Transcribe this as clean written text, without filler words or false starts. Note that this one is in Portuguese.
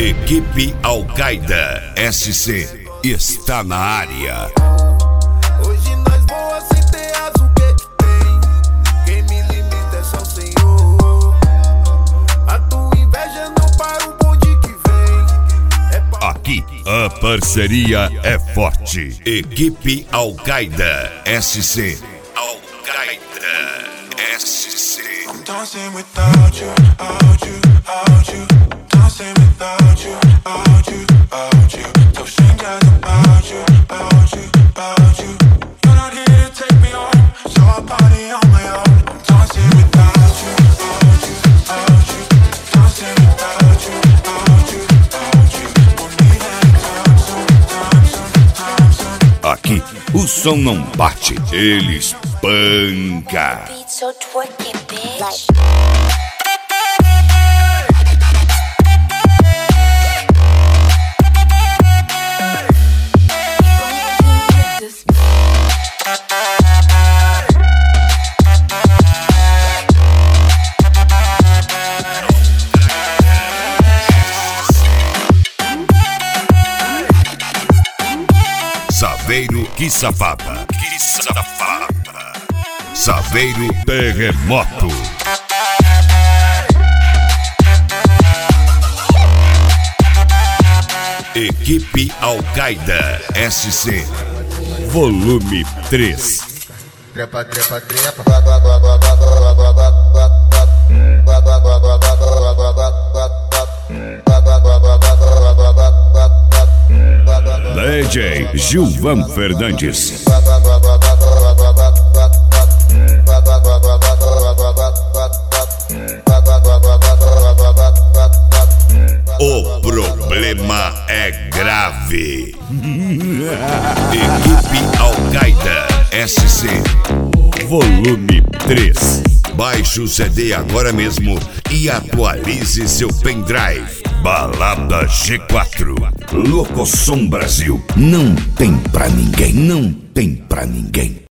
Equipe Al-Qaeda SC está na área. Hoje nós voa sem ter asa, o que tem? Quem me limita é só o Senhor. A tua inveja não para o bonde que vem. Aqui a parceria é forte. Equipe Al-Qaeda SC. Al-Qaeda SC. I'm dancing without you, out you, out you. Dancing without you, out you, out you. Tell strangers about you, about you, about you. You're not here to take me home, so I party on my own. I'm dancing without you, out you, out you. Dancing without you, out you, out you. Won't need any time soon. Aqui o som não bate, ele espanca. So twerky, bitch. Saveiro, que safada. Que safada. Saveiro Terremoto. Equipe Al-Qaeda SC. Volume 3. Trepa, trepa, trepa. DJ Gilvan Fernandes. O problema é grave. Equipe Al-Qaeda SC. Volume 3. Baixe o CD agora mesmo e atualize seu pendrive. Balada G4. Locosom Brasil. Não tem pra ninguém, não tem pra ninguém.